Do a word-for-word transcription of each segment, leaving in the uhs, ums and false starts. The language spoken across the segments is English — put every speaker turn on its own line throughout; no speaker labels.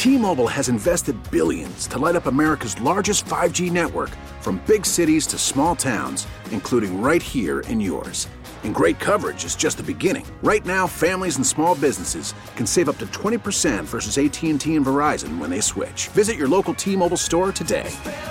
T-Mobile has invested billions to light up America's largest five G network, from big cities to small towns, including right here in yours. And great coverage is just the beginning. Right now, families and small businesses can save up to twenty percent versus A T and T and Verizon when they switch. Visit your local T-Mobile store today.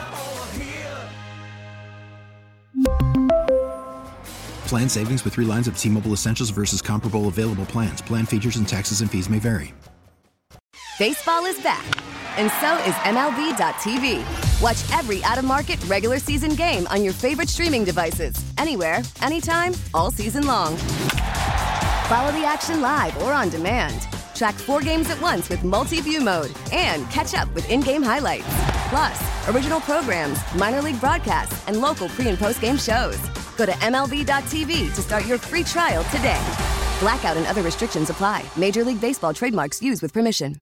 Plan savings with three lines of T-Mobile Essentials versus comparable available plans. Plan features and taxes and fees may vary.
Baseball is back, and so is M L B dot T V. Watch every out-of-market regular season game on your favorite streaming devices, anywhere, anytime, all season long. Follow the action live or on demand. Track four games at once with multi-view mode and catch up with in-game highlights. Plus, original programs, minor league broadcasts, and local pre- and post-game shows. Go to M L B dot T V to start your free trial today. Blackout and other restrictions apply. Major League Baseball trademarks used with permission.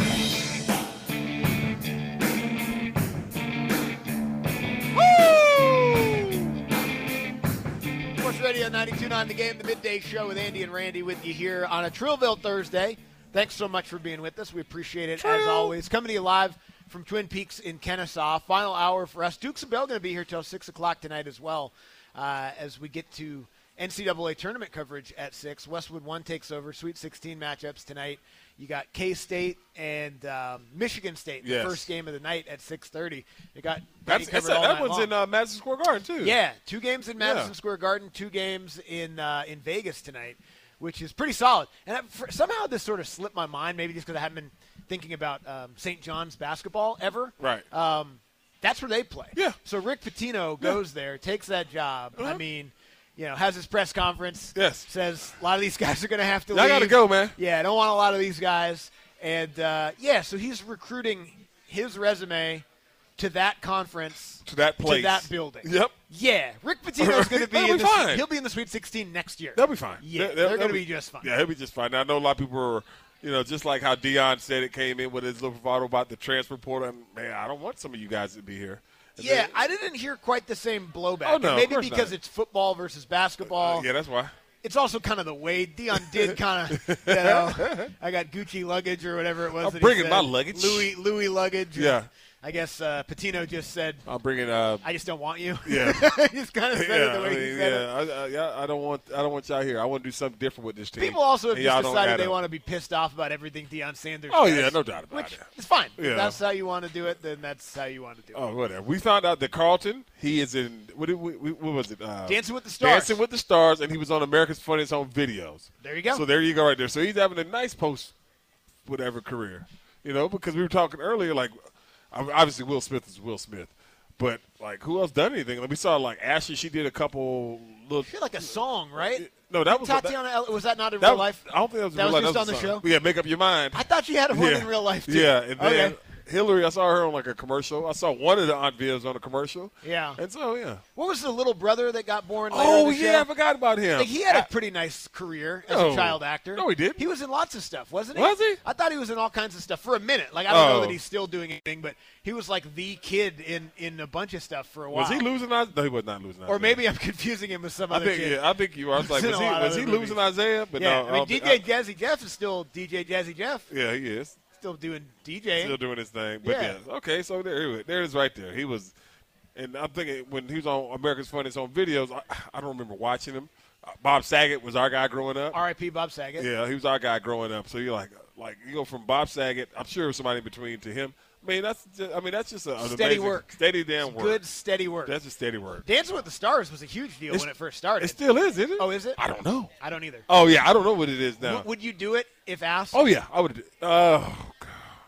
Radio ninety-two point nine The Game, the midday show with Andy and Randy with you here on a Trillville Thursday. Thanks so much for being with us. We appreciate it, Trill. As always. Coming to you live from Twin Peaks in Kennesaw. Final hour for us. Dukes and Bell going to be here till six o'clock tonight as well, uh, as we get to N C double A tournament coverage at six. Westwood one takes over. Sweet sixteen matchups tonight. You got K-State and um, Michigan State, yes. The first game of the night at six thirty. You got
That's, that's a, that one's long. in uh, Madison Square Garden, too.
Yeah, two games in Madison
yeah.
Square Garden, two games in uh, in Vegas tonight, which is pretty solid. And I, for, somehow this sort of slipped my mind, maybe just because I haven't been thinking about um, Saint John's basketball ever.
Right.
Um, that's where they play.
Yeah.
So Rick Pitino goes yeah. there, takes that job. Uh-huh. I mean – you know, has his press conference.
Yes.
Says a lot of these guys are going to have to
leave. I got to go, man.
Yeah, I don't want a lot of these guys. And, uh, yeah, so he's recruiting his resume to that conference.
To that place.
To that building.
Yep.
Yeah. Rick Pitino's going to be in
be
the
fine.
He'll be in the Sweet sixteen next year.
They'll be fine.
Yeah,
they're,
they're going to be just fine.
Yeah, he'll be just fine. Now, I know a lot of people were, you know, just like how Deion said it came in with his little bravado about the transfer portal. And, man, I don't want some of you guys to be here. And
yeah,
then,
I didn't hear quite the same blowback.
Oh, no,
and maybe
of
because
not.
it's football versus basketball.
Uh, yeah, that's why.
It's also kind of the way Deion did kind of, you know, I got Gucci luggage or whatever it was.
I'm
that
bringing
he
my
said.
luggage.
Louis Louis luggage.
Yeah.
I guess uh, Pitino just said,
I'm bringing. Uh,
I just don't want you.
Yeah.
He just kind of said
yeah,
it the way
I mean,
he said
yeah,
it.
I, I, yeah, I don't want. I don't want y'all here. I want to do something different with this team.
People also have
and
just
y'all
decided they
don't
want to be pissed off about everything Deion Sanders
Oh
does,
yeah, no doubt about
which
it.
is fine.
Yeah.
If that's how you want to do it, then that's how you want to do it.
Oh, whatever. We found out that Carlton, he is in. What, did we, what was it? Uh,
Dancing with the Stars.
Dancing with the Stars, and he was on America's Funniest Home Videos.
There you go.
So there you go, right there. So he's having a nice post, whatever career, you know, because we were talking earlier, like obviously Will Smith is Will Smith. But, like, who else done anything? Like, we saw, like, Ashley, she did a couple little –
She had, like, a song, right?
No, that was –
Tatiana, that, was that not in
that,
real life?
I don't think that was in
that
real
was
life.
just
that was
on the
song.
show?
Yeah, Make Up Your Mind.
I thought she had one
yeah.
in real life, too.
Yeah, and then
okay.
Hillary, I saw her on, like, a commercial. I saw one of the Aunt Vias on a commercial.
Yeah.
And so, yeah.
What was the little brother that got born later
Oh,
in the
yeah,
show?
I forgot about him.
Like, he had
I,
a pretty nice career as
no.
a child actor.
No, he didn't.
He was in lots of stuff, wasn't he?
Was he?
I thought he was in all kinds of stuff for a minute. Like, I don't
oh.
know that he's still doing anything, but he was like the kid in, in a bunch of stuff for a while.
Was he losing Isaiah? No, he was not losing Isaiah.
Or maybe I'm confusing him with some
I
other
think,
kid.
Yeah, I think you are. I was like, was he, was he losing Isaiah? But
yeah,
no,
I mean,
I
D J
I,
Jazzy Jeff is still D J Jazzy Jeff.
Yeah, he is.
Still doing DJing.
Still doing his thing. But
yeah.
yeah. Okay, so there, there it is right there. He was, and I'm thinking when he was on America's Funniest Home Videos, I, I don't remember watching him. Uh, Bob Saget was our guy growing up.
R I P Bob Saget.
Yeah, he was our guy growing up. So you're like, like you go from Bob Saget, I'm sure somebody in between, to him. I mean, that's just, I mean, that's just a, an
steady
amazing,
work.
Steady damn
it's
work.
Good, steady work.
That's a steady work.
Dancing with the Stars was a huge deal
it's,
when it first started.
It still is, isn't it?
Oh, is it?
I don't know.
I don't either.
Oh, yeah, I don't know what it is now.
W- would you do it if asked?
Oh, yeah, I would. Oh, God.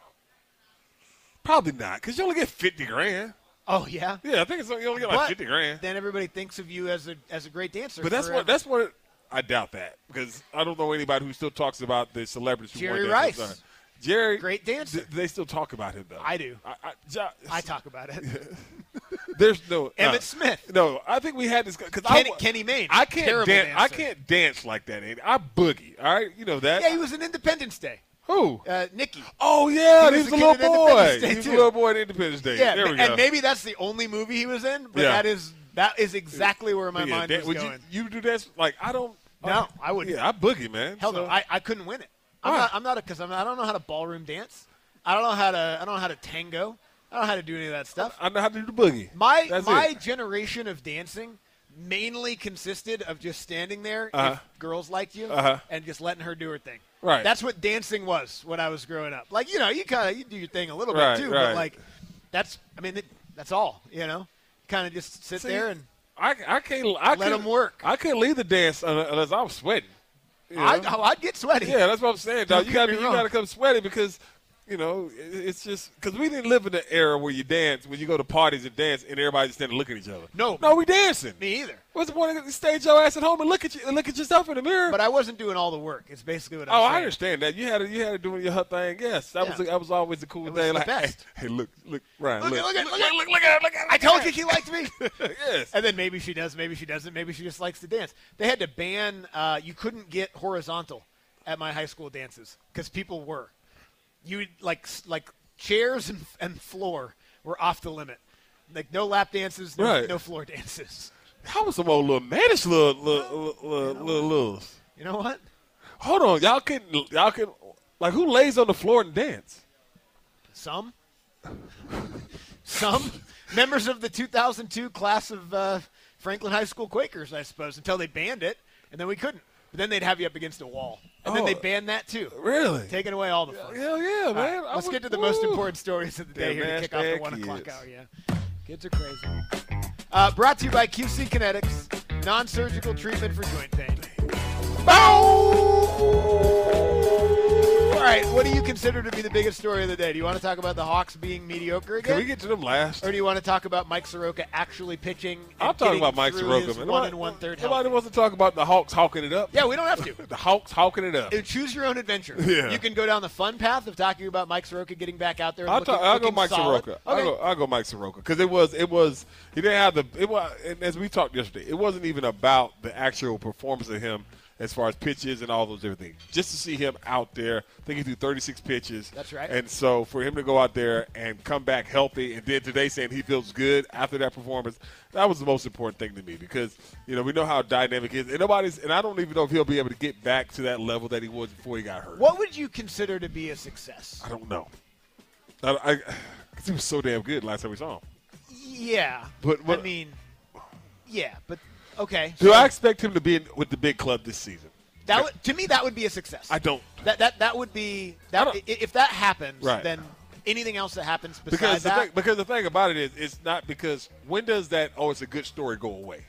Probably not, because you only get fifty grand.
Oh, yeah?
Yeah, I think it's, you only get like
but
fifty grand.
Then everybody thinks of you as a as a great dancer.
But that's
forever.
what that's what I doubt that, because I don't know anybody who still talks about the celebrities who
Jerry
won
Rice.
Dance. Jerry,
great dancer.
Th- they still talk about him though.
I do.
I, I, ja,
I talk about it.
There's no
Emmett
uh,
Smith.
No, I think we had this because
Kenny,
I,
Kenny Mayne.
I can't
Terrible
dance.
dancer.
I can't dance like that. Andy. I boogie. All right, you know that.
Yeah, he was in Independence Day.
Who?
Uh, Nicky.
Oh yeah,
he
he
was
was
a
a little
kid in
boy.
Independence Day,
He was a
too.
little boy in Independence Day.
Yeah,
there we
and
go.
maybe that's the only movie he was in. But
Yeah.
that is that is exactly where my
yeah,
mind
that,
was
would
going.
You, you do that? Like I don't.
No, I wouldn't.
Yeah, I boogie, man.
Hell
so.
no, I, I couldn't win it. I'm
Why?
not. I'm not because I'm. I don't know how to ballroom dance. I don't know how to. I don't know how to tango. I don't know how to do any of that stuff.
I know how to do the boogie.
My
That's
my
it.
generation of dancing mainly consisted of just standing there
Uh-huh.
if girls liked you
Uh-huh.
and just letting her do her thing.
Right.
That's what dancing was when I was growing up. Like, you know, you kind of you do your thing a little
Right,
bit too,
right.
but like that's I mean it, that's all, you know. Kind of just sit
See,
there and
I, I can't I
let
couldn't-
them work.
I couldn't leave the dance unless I was sweating. You know?
I oh, I'd get sweaty.
Yeah, that's what I'm saying,
Don't
dog. You
get
got
me
you
wrong.
got to come sweaty because, you know, it- it's just because we didn't live in the era where you dance when you go to parties and dance and everybody just stand and look at each other.
No.
no, we dancing.
Me either.
What's the point of stay your ass at home and look at you and look at yourself in the mirror?
But I wasn't doing all the work. It's basically what I'm
oh,
saying.
I understand that. You had to, you had to do your her thing. Yes, that
Yeah.
was that was always a cool
It was
thing.
the
Like,
best.
Hey, hey, look, look, Ryan,
Look,
look,
look, at-
look,
look, at-
look, look at her, look at her,
I
look
told
at
you
her.
she liked me.
Yes.
And then maybe she does, maybe she doesn't, maybe she just likes to dance. They had to ban, uh, you couldn't get horizontal at my high school dances because people were. You would, like, like chairs and, and floor were off the limit. Like no lap dances, no,
Right.
no floor dances.
That was some old little mannish little little little little. little.
You know what?
Hold on, y'all can y'all can like who lays on the floor and dance?
Some. Some. Members of the two thousand two class of uh, Franklin High School Quakers, I suppose, until they banned it, and then we couldn't. But then they'd have you up against a wall. And then
Oh.
they banned that, too.
Really?
Taking away all the fun.
Hell yeah,
All
man!
right,
I
let's
would-
get to the
woo.
most important stories of the day
Damn,
here to
man,
kick off the
bad
one o'clock
kids.
hour. Yeah, kids are crazy. Uh, brought to you by Q C Kinetics, non-surgical treatment for joint pain. All right, what do you consider to be the biggest story of the day? Do you want to talk about the Hawks being mediocre again?
Can we get to them last?
Or do you want to talk about Mike Soroka actually pitching? And
I'm talking
getting
about Mike
through
Soroka.
his
Man.
One
Nobody-
and one third.
Nobody
healthy?
wants to talk about the Hawks hawking it up.
Yeah, we don't have to.
The Hawks hawking it up.
Uh, Choose your own adventure.
Yeah.
You can go down the fun path of talking about Mike Soroka getting back out there. And
I'll,
looking,
talk, I'll go
looking
Mike
solid.
Soroka.
Okay.
I'll go, I'll go Mike Soroka because it was it was he didn't have the it was and as we talked yesterday. It wasn't even about the actual performance of him as far as pitches and all those everything. Just to see him out there, I think he threw thirty-six pitches.
That's right.
And so for him to go out there and come back healthy, and then today saying he feels good after that performance, that was the most important thing to me because you know we know how dynamic he is, and nobody's and I don't even know if he'll be able to get back to that level that he was before he got hurt.
What would you consider to be a success?
I don't know. I, I, 'cause he was so damn good last time we saw him.
Yeah,
But- but-
I mean, yeah, but okay.
Do
so
I expect him to be in, with the big club this season?
that would, to me, that would be a success.
I don't.
That that that would be
I
that.
don't-
i- If that happens,
Right.
then anything else that happens besides
Because the,
that,
thing, because the thing about it is, it's not because when does that, oh, it's a good story go away?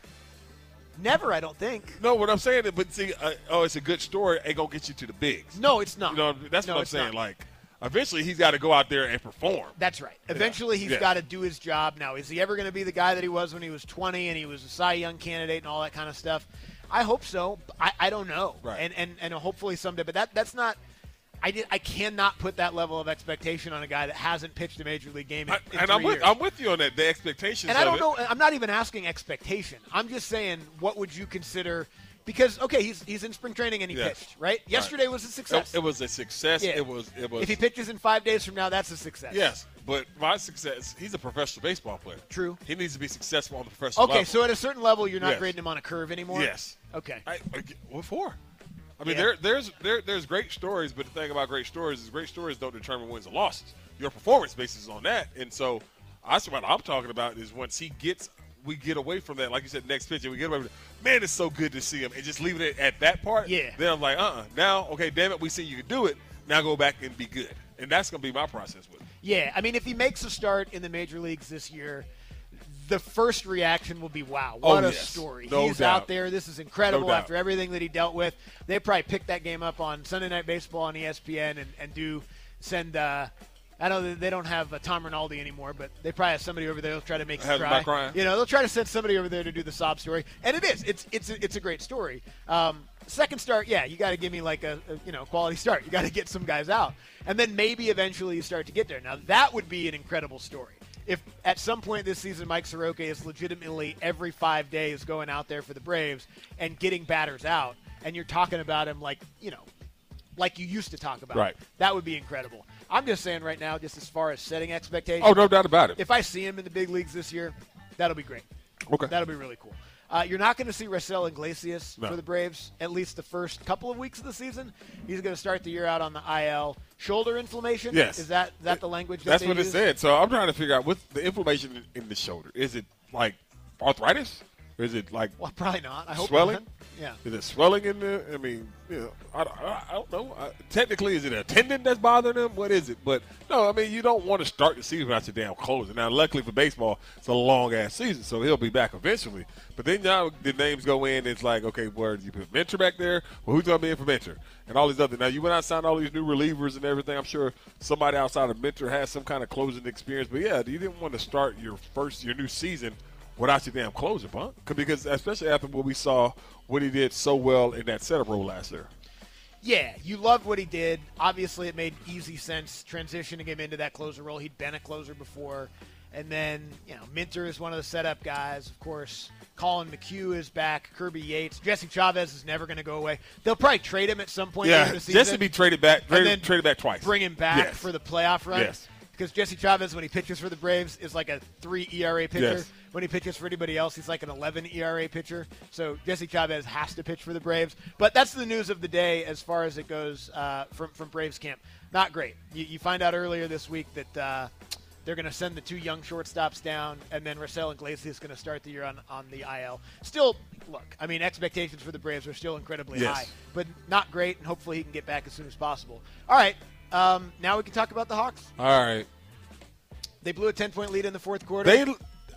never. I don't think.
No, what I'm saying is, but see, uh, oh, it's a good story, ain't going to get you to the bigs.
No, it's not.
You know, that's
No,
what I'm
it's
saying.
not.
Like, eventually he's got to go out there and perform.
That's right. Eventually, he's
Yeah.
got to do his job. Now, is he ever going to be the guy that he was when he was twenty and he was a Cy Young candidate and all that kind of stuff? I hope so. I, I don't know.
Right.
And, and and hopefully someday. But that that's not. I did. I cannot put that level of expectation on a guy that hasn't pitched a major league game in,
I,
in
and
three
I'm with,
years.
I'm with you on that, the expectations
And I
of
don't
it.
know. I'm not even asking expectation. I'm just saying, what would you consider? Because okay, he's he's in spring training and he
Yes.
pitched. Right. Yesterday was a success.
It, it was a success.
Yeah.
It was. It was.
If he pitches in five days from now, that's a success.
Yes, but my success, he's a professional baseball player.
True.
He needs to be successful on the professional
Okay,
level.
so at a certain level, you're not
Yes.
grading him on a curve anymore.
Yes.
Okay.
I, I, what for? I mean,
Yeah.
there, there's there, there's great stories, but the thing about great stories is great stories don't determine wins and losses. Your performance bases on that, and so that's what I'm talking about. Is once he gets, we get away from that, like you said, next pitch, and we get away from it. Man, it's so good to see him, and just leaving it at that part.
Yeah.
Then I'm like, uh-uh. Now, okay, damn it, we see you can do it. Now go back and be good, and that's gonna be my process with it.
Yeah, I mean, if he makes a start in the major leagues this year, the first reaction will be, wow, what
Oh,
a
yes.
story.
No
He's
doubt.
out there. This is incredible
No doubt.
after everything that he dealt with. They probably pick that game up on Sunday Night Baseball on E S P N and, and do send uh, – I know that they don't have uh, Tom Rinaldi anymore, but they probably have somebody over there who'll try to make you
Have him
cry.
not crying.
You know, they'll try to send somebody over there to do the sob story. And it is. It's it's a, it's a great story. Um, second start, yeah, you got to give me like a, a you know quality start. You got to get some guys out. And then maybe eventually you start to get there. Now, that would be an incredible story. If at some point this season Mike Soroka is legitimately every five days going out there for the Braves and getting batters out, and you're talking about him like, you know, like you used to talk about.
Right.
That would be incredible. I'm just saying right now, just as far as setting expectations.
Oh, no doubt about it.
If I see him in the big leagues this year, that'll be great.
Okay.
That'll be really cool. Uh, you're not going to see Raisel Iglesias
No.
for the Braves, at least the first couple of weeks of the season. He's going to start the year out on the I L. Shoulder inflammation?
Yes.
Is that, that the language that
That's
they
what
use?
it said. So I'm trying to figure out what's the inflammation in, in the shoulder. Is it like arthritis? Or is it like
Well, probably not. I hope
swelling?
not. Yeah.
Is it swelling in there? I mean, you know, I, I, I don't know. I, technically, is it a tendon that's bothering him? What is it? But no, I mean, you don't want to start the season without your damn closer. Now, luckily for baseball, it's a long ass season, so he'll be back eventually. But then now the names go in. It's like, okay, where you put Mentor back there? Well, who's going to be in for Mentor? And all these other. Now, you went out and signed all these new relievers and everything. I'm sure somebody outside of Mentor has some kind of closing experience. But yeah, you didn't want to start your first your new season without your damn closer, Punk. Because especially after what we saw, what he did so well in that setup role last year.
Yeah, you loved what he did. Obviously, it made easy sense transitioning him into that closer role. He'd been a closer before. And then, you know, Minter is one of the setup guys. Of course, Colin McHugh is back. Kirby Yates. Jesse Chavez is never going to go away. They'll probably trade him at some point
Yeah,
during the season.
Jesse be traded back,
and
traded,
then
traded back twice.
Bring him back
Yes.
for the playoff run.
Yes.
Because Jesse Chavez, when he pitches for the Braves, is like a three E R A pitcher.
Yes.
When he pitches for anybody else, he's like an eleven E R A pitcher. So Jesse Chavez has to pitch for the Braves. But that's the news of the day as far as it goes uh, from, from Braves camp. Not great. You, you find out earlier this week that uh, they're going to send the two young shortstops down, and then Raisel Iglesias is going to start the year on, on the I L. Still, look, I mean, expectations for the Braves are still incredibly
Yes.
high, but not great, and hopefully he can get back as soon as possible. All right. Um, now we can talk about the Hawks.
All right.
They blew a ten-point lead in the fourth quarter.
They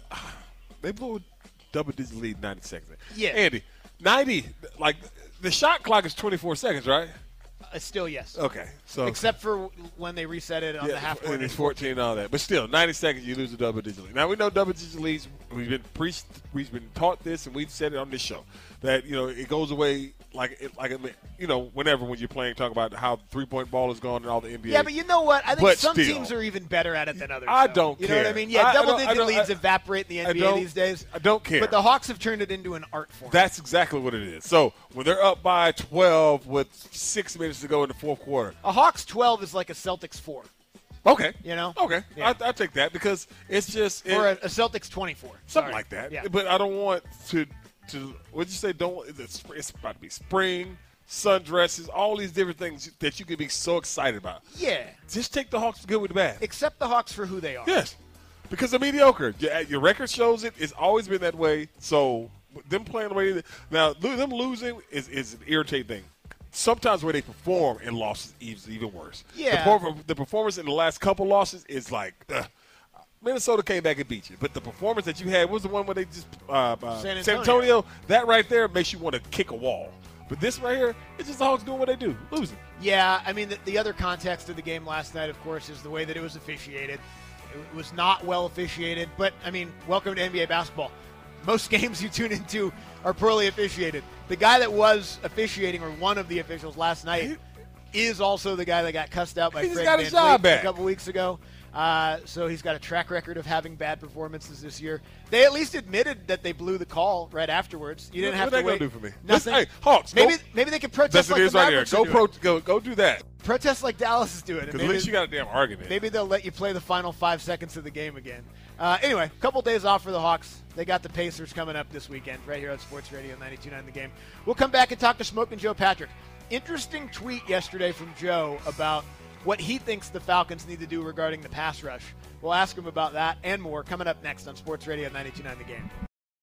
they blew a double-digit lead ninety seconds.
Yeah.
Andy, ninety, like, the shot clock is twenty-four seconds, right?
Uh, still, yes.
Okay. So
Except for when they reset it on
yeah,
the half court.
and it's fourteen and all that. But still, ninety seconds, you lose a double-digit lead. Now, we know double-digit leads. We've been preached, we've been taught this, and we've said it on this show, that, you know, it goes away like, it, like you know, whenever when you're playing, talk about how three-point ball is gone and all the N B A.
Yeah, but you know what? I think
But
some
still.
teams are even better at it than others.
I
though.
don't
You know what I
care.
mean? Yeah,
I- I don't-
double-digit
I don't-
leads
I-
evaporate in the
I
N B A
don't-
these days.
I don't care.
But the Hawks have turned it into an art form.
That's exactly what it is. So when they're up by twelve with six minutes to go in the fourth quarter.
a Hawks twelve is like a Celtics four.
Okay.
You know?
Okay.
Yeah.
I, I take that because it's just it,
Or a, a Celtics twenty-four.
something
Sorry.
like that.
Yeah.
But I don't want to to what'd you say? Don't it's, it's about to be spring, sundresses, all these different things that you can be so excited about.
Yeah.
Just take the Hawks good with the bad.
Except the Hawks for who they are.
Yes. Because they're mediocre. Your, your record shows it. It's always been that way. So them playing the way they, now lo- them losing is, is an irritating thing. Sometimes where they perform in losses is even worse.
Yeah.
The, perform- the performance in the last couple losses is like, ugh. Minnesota came back and beat you. But the performance that you had what was the one where they just uh, uh,
San
San
Antonio.
Antonio. That right there makes you want to kick a wall. But this right here, it's just the Hawks doing what they do, losing.
Yeah, I mean, the, the other context of the game last night, of course, is the way that it was officiated. It was not well officiated, but, I mean, welcome to N B A basketball. Most games you tune into are poorly officiated. The guy that was officiating, or one of the officials last night, is also the guy that got cussed out by
He just
Craig
got
Van
his job
Vliet
back.
a couple weeks ago. Uh, so he's got a track record of having bad performances this year. They at least admitted that they blew the call right afterwards. You didn't
What-
have
what
to
they
wait.
gonna do for me?
Nothing.
Listen, hey, Hawks,
Maybe
go-
maybe they could protest
That's
like
what it is
the
right here.
Mavericks
Go
are
pro,
doing.
go go do that.
Protest like Dallas is doing. and
Because at
maybe-
least you got a damn argument.
Maybe they'll let you play the final five seconds of the game again. Uh, anyway, a couple days off for the Hawks. They got the Pacers coming up this weekend right here on Sports Radio ninety-two point nine The Game. We'll come back and talk to Smoking Joe Patrick. Interesting tweet yesterday from Joe about what he thinks the Falcons need to do regarding the pass rush. We'll ask him about that and more coming up next on Sports Radio ninety-two point nine The Game.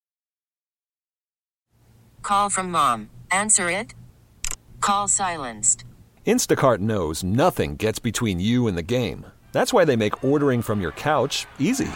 Call from mom. Answer it. Call silenced.
Instacart knows nothing gets between you and the game. That's why they make ordering from your couch easy.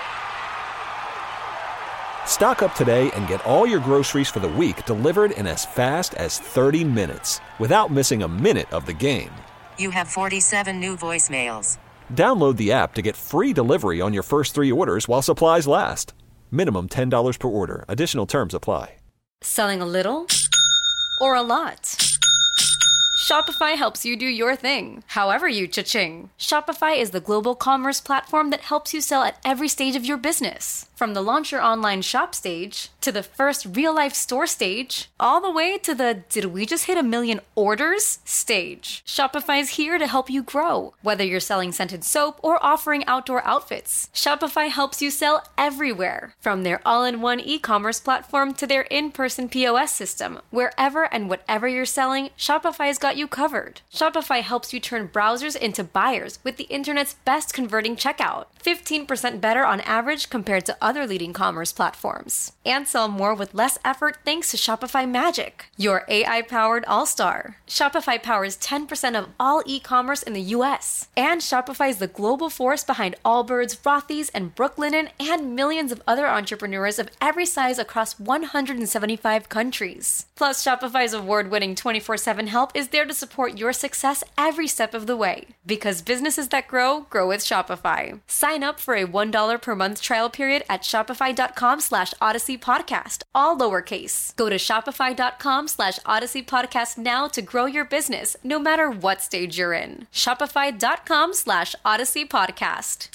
Stock up today and get all your groceries for the week delivered in as fast as thirty minutes without missing a minute of the game.
You have forty-seven new voicemails.
Download the app to get free delivery on your first three orders while supplies last. Minimum ten dollars per order. Additional terms apply.
Selling a little or a lot? Shopify helps you do your thing, however you cha-ching. Shopify is the global commerce platform that helps you sell at every stage of your business. From the launch your online shop stage to the first real-life store stage, all the way to the did we just hit a million orders stage. Shopify's here to help you grow. Whether you're selling scented soap or offering outdoor outfits, Shopify helps you sell everywhere. From their all-in-one e-commerce platform to their in-person P O S system, wherever and whatever you're selling, Shopify's got you covered. Shopify helps you turn browsers into buyers with the internet's best converting checkout, fifteen percent better on average compared to other leading commerce platforms. And sell more with less effort thanks to Shopify Magic, your A I-powered all-star. Shopify powers ten percent of all e-commerce in the U S. And Shopify is the global force behind Allbirds, Rothy's, and Brooklinen, and millions of other entrepreneurs of every size across one hundred seventy-five countries. Plus, Shopify's award-winning twenty-four seven help is there to support your success every step of the way. Because businesses that grow, grow with Shopify. Sign up for a one dollar per month trial period at shopify.com slash Odyssey Podcast, all lowercase. Go to shopify.com slash Odyssey Podcast now to grow your business, no matter what stage you're in. Shopify.com slash Odyssey Podcast.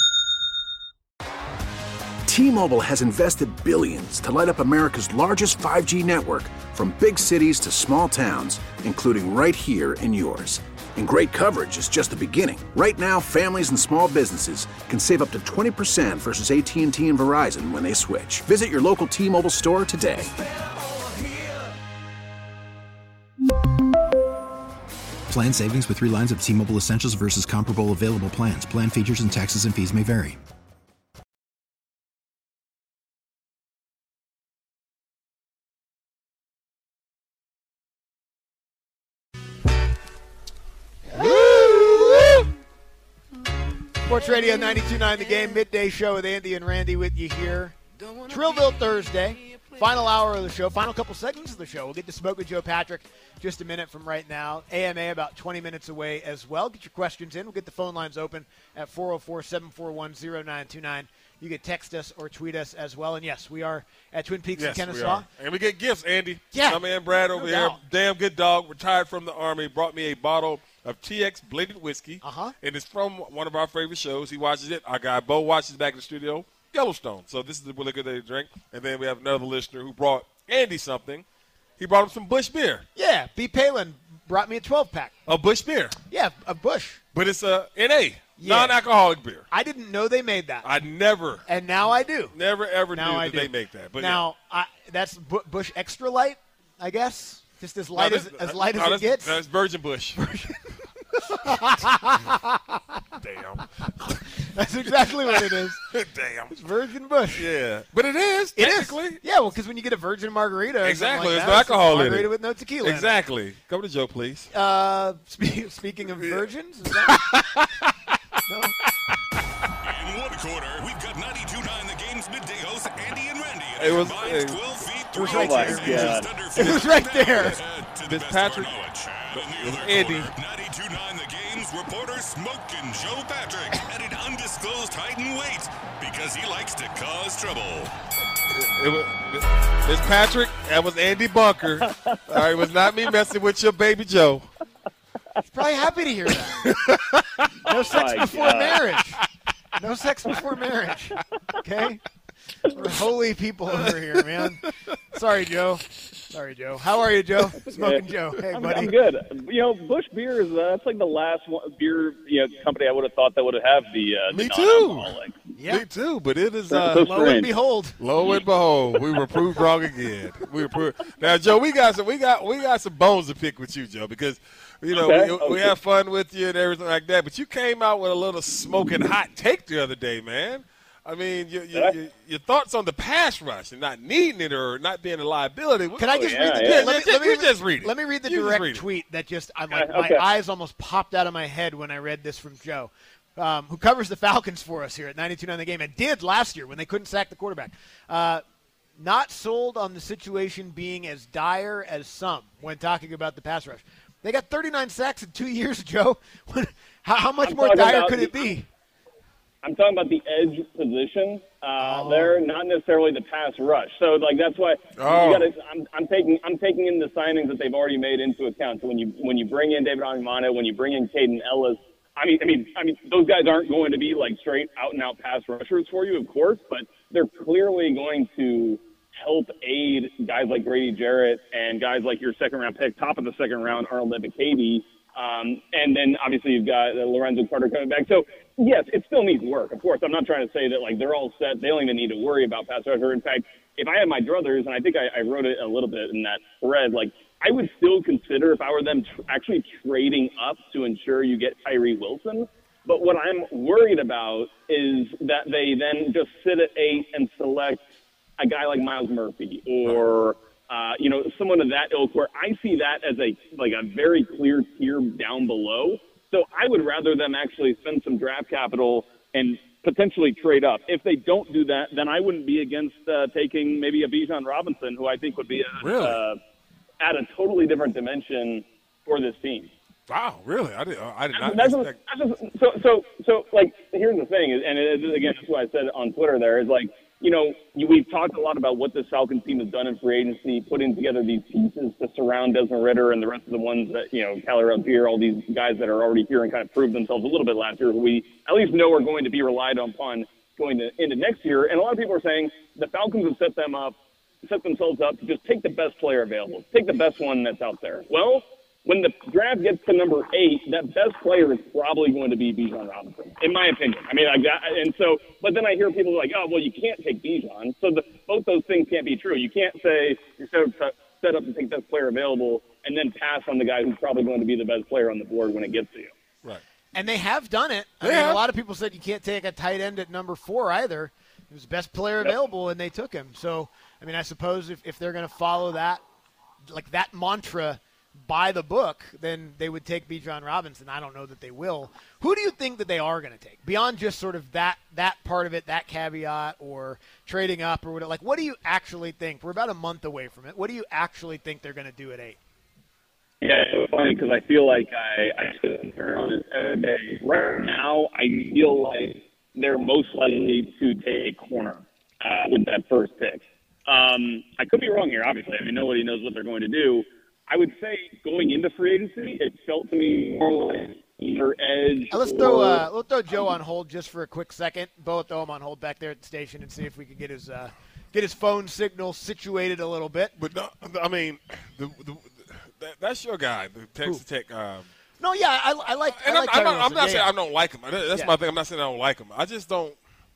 T-Mobile has invested billions to light up America's largest five G network, from big cities to small towns, including right here in yours. And great coverage is just the beginning. Right now, families and small businesses can save up to twenty percent versus A T and T and Verizon when they switch. Visit your local T-Mobile store today.
Plan savings with three lines of T-Mobile Essentials versus comparable available plans. Plan features and taxes and fees may vary.
Sports Radio ninety-two point nine The Game, midday show with Andy and Randy with you here. Trillville Thursday, final hour of the show, final couple segments of the show. We'll get to smoke with Joe Patrick just a minute from right now. A M A about twenty minutes away as well. Get your questions in. We'll get the phone lines open at four oh four, seven four one, oh nine two nine. You can text us or tweet us as well. And, yes, we are at Twin Peaks
yes,
in Kennesaw.
We are. And we get gifts, Andy.
Yeah.
My man Brad over
no
here,
doubt.
damn good dog, retired from the Army, brought me a bottle of T X blended whiskey.
Uh-huh.
And it's from one of our favorite shows. He watches it. Our guy Bo watches back in the studio, Yellowstone. So this is the liquor they drink. And then we have another listener who brought Andy something. He brought him some Busch beer.
Yeah, B. Palin brought me a twelve-pack.
A Busch beer.
Yeah, a Busch.
But it's a N A,
Yeah.
non-alcoholic beer.
I didn't know they made that.
I never,
and now I do.
never ever
Now
knew
I
that
do.
they make that. But
now, I, that's Bu- Busch Extra Light, I guess. Just as light
No,
as,
this-
as light
no,
as it
that's-
gets.
That's Virgin Bush. Damn.
That's exactly what it is.
Damn.
It's Virgin Bush.
Yeah. But it is,
It is.
technically.
Yeah, well, because when you get a virgin margarita, or
Exactly.
something like
There's
that,
no
it's a
alcohol in
margarita
it.
with no tequila. in it.
Exactly. Come to Joe, please.
Uh, spe- speaking of virgins, is that, no?
In one corner, we've got ninety-two point nine The Game's midday host, Andy and Randy. And
It was-
combined
it-
twelve feet,
It was
three
right
inches,
there.
and just under
It was right there.
Uh, to the
Miss
best
Patrick-
of our knowledge. In the other
Andy.
corner, ninety-two point nine The Game's reporter Smokin' Joe Patrick at an undisclosed height and weight because he likes to cause trouble.
It was, Miss Patrick, that was Andy Bunker. All right, it was not me messing with your baby Joe.
He's probably happy to hear that. No sex
my
before
God.
marriage. No sex before marriage. Okay? We're holy people over here, man. Sorry, Joe. Sorry, Joe. How are you, Joe? Smoking Joe. Hey,
I'm,
buddy.
I'm good. You know, Busch Beer is uh, that's like the last one, beer you know, company I would have thought that would have the. Uh, the
Me too.
non-alcoholic.
Yeah.
Me too, but it is
That's
uh,
so
Lo and
strange.
behold.
lo and behold, we were proved wrong again. We were proved. Now, Joe, we got some, we got, we got some bones to pick with you, Joe, because you know
Okay,
we, we
okay.
have fun with you and everything like that. But you came out with a little smoking hot take the other day, man. I mean, your, your,
Yeah.
your, your thoughts on the pass rush and not needing it or not being a liability.
Can I just
yeah,
read the
yeah.
let me,
Just-
let me,
you just read it.
Let me read the
You just
direct
read it.
tweet that just I'm like
Okay.
my eyes almost popped out of my head when I read this from Joe, um, who covers the Falcons for us here at ninety-two point nine The Game and did last year when they couldn't sack the quarterback. Uh, not sold on the situation being as dire as some when talking about the pass rush. They got thirty-nine sacks in two years, Joe. how, how much
I'm
more
talking
dire
about
could
the-
it be?
I'm talking about the edge position. Uh,
Oh.
They're not necessarily the pass rush. So, like, that's why
Oh.
you gotta, I'm, I'm taking I'm taking in the signings that they've already made into account. So when you when you bring in David Onyemata, when you bring in Caden Ellis, I mean, I mean, I mean, those guys aren't going to be like straight out and out pass rushers for you, of course, but they're clearly going to help aid guys like Grady Jarrett and guys like your second-round pick, top of the second round, Arnold Ebiketie. Um, and then obviously you've got uh, Lorenzo Carter coming back. So, yes, it still needs work. Of course, I'm not trying to say that, like, they're all set. They don't even need to worry about pass rusher. In fact, if I had my druthers, and I think I, I wrote it a little bit in that thread, like, I would still consider, if I were them, tr- actually trading up to ensure you get Tyree Wilson. But what I'm worried about is that they then just sit at eight and select a guy like Myles Murphy or – Uh, you know, someone of that ilk, where I see that as a like a very clear tier down below. So I would rather them actually spend some draft capital and potentially trade up. If they don't do that, then I wouldn't be against uh, taking maybe a Bijan Robinson, who I think would be a,
really?
uh, at a totally different dimension for this team.
Wow, really? I did. I did not
that's
expect.
What, that's so, so, so, like, here's the thing, and it, again, that's what I said on Twitter. There is like. You know, we've talked a lot about what this Falcons team has done in free agency, putting together these pieces to surround Desmond Ridder and the rest of the ones that, you know, Kyler Algier, all these guys that are already here and kind of proved themselves a little bit last year, who we at least know are going to be relied upon going to, into next year. And a lot of people are saying the Falcons have set them up, set themselves up to just take the best player available, take the best one that's out there. Well, when the draft gets to number eight, that best player is probably going to be Bijan Robinson, in my opinion. I mean, like that, and so, but then I hear people like, oh, well, you can't take Bijan. So the, both those things can't be true. You can't say you're set, set up to take best player available and then pass on the guy who's probably going to be the best player on the board when it gets to you.
Right.
And they have done it. I
yeah.
mean, a lot of people said you can't take a tight end at number four either. He was the best player available, yep. and they took him. So, I mean, I suppose if, if they're going to follow that, like that mantra, by the book, then they would take Bijan Robinson. I don't know that they will. Who do you think that they are going to take beyond just sort of that that part of it, that caveat, or trading up or whatever? Like, what do you actually think? We're about a month away from it. What do you actually think they're going to do at eight?
Yeah, it's funny because I feel like I, I should turn on it every day. Right now, I feel like they're most likely to take a corner uh, with that first pick. Um, I could be wrong here, obviously. I mean, nobody knows what they're going to do. I would say going into free agency, it felt to me more like either edge.
Let's throw uh, let's throw Joe on hold just for a quick second. Both throw him on hold back there at the station and see if we could get his uh, get his phone signal situated a little bit.
But no, I mean, the, the, that, that's your guy, the Texas Who? Tech. Um,
no, yeah, I, I like.
And
I like
I'm, I'm not, I'm not
yeah,
saying
yeah.
I don't like him. That's
yeah.
my thing. I'm not saying I don't like him. I just don't.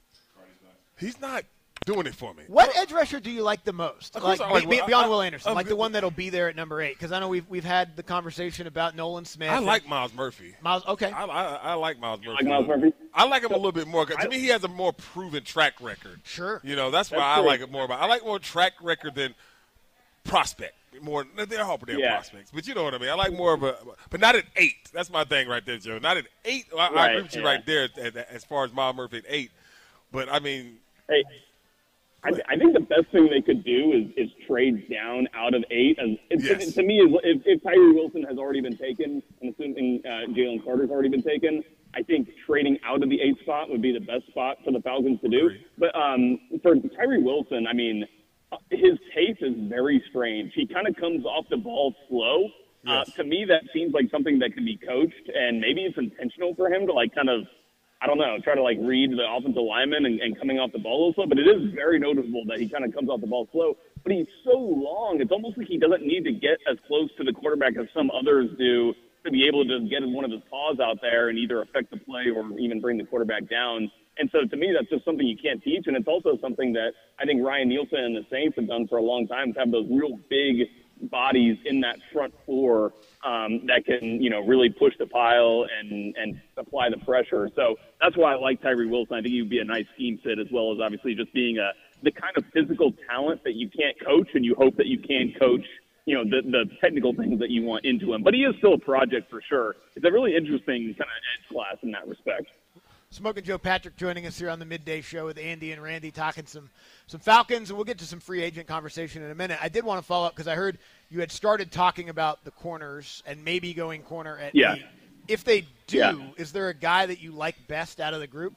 He's not doing it for me.
What edge rusher do you like the most? Like,
like
be,
well,
beyond
I,
Will Anderson,
I,
like the one that'll be there at number eight. Because I know we've we've had the conversation about Nolan Smith.
I like Myles Murphy.
Myles, okay.
I, I, I like Myles Murphy.
Like Myles Murphy?
I like him a little bit more. To me, he has a more proven track record.
Sure.
You know, that's why
that's
I
true.
like it more. About I like more track record than prospect. More, they're all damn
yeah.
prospects, but you know what I mean. I like more of a, but not at eight. That's my thing right there, Joe. Not at eight. I,
right,
I agree with you
yeah.
right there as far as Myles Murphy at eight. But I mean,
hey. I, I think the best thing they could do is, is trade down out of eight. And it,
yes.
to, to me, is if, if Tyree Wilson has already been taken, and assuming uh, Jalen Carter's already been taken, I think trading out of the eight spot would be the best spot for the Falcons to do.
Agreed.
But um, for Tyree Wilson, I mean, his tape is very strange. He kind of comes off the ball slow.
Yes.
Uh, to me, that seems like something that can be coached, and maybe it's intentional for him to like kind of, I don't know, try to like read the offensive lineman and, and coming off the ball a little slow. But it is very noticeable that he kind of comes off the ball slow. But he's so long, it's almost like he doesn't need to get as close to the quarterback as some others do to be able to get one of his paws out there and either affect the play or even bring the quarterback down. And so to me, that's just something you can't teach. And it's also something that I think Ryan Nielsen and the Saints have done for a long time, to have those real big bodies in that front four um, that can, you know, really push the pile and, and apply the pressure. So that's why I like Tyree Wilson. I think he would be a nice scheme fit, as well as obviously just being a the kind of physical talent that you can't coach and you hope that you can coach, you know, the, the technical things that you want into him. But he is still a project for sure. It's a really interesting kind of edge class in that respect.
Smoking Joe Patrick joining us here on the Midday Show with Andy and Randy, talking some some Falcons, and we'll get to some free agent conversation in a minute. I did want to follow up because I heard you had started talking about the corners and maybe going corner at
yeah.
eight. If they do,
yeah.
is there a guy that you like best out of the group?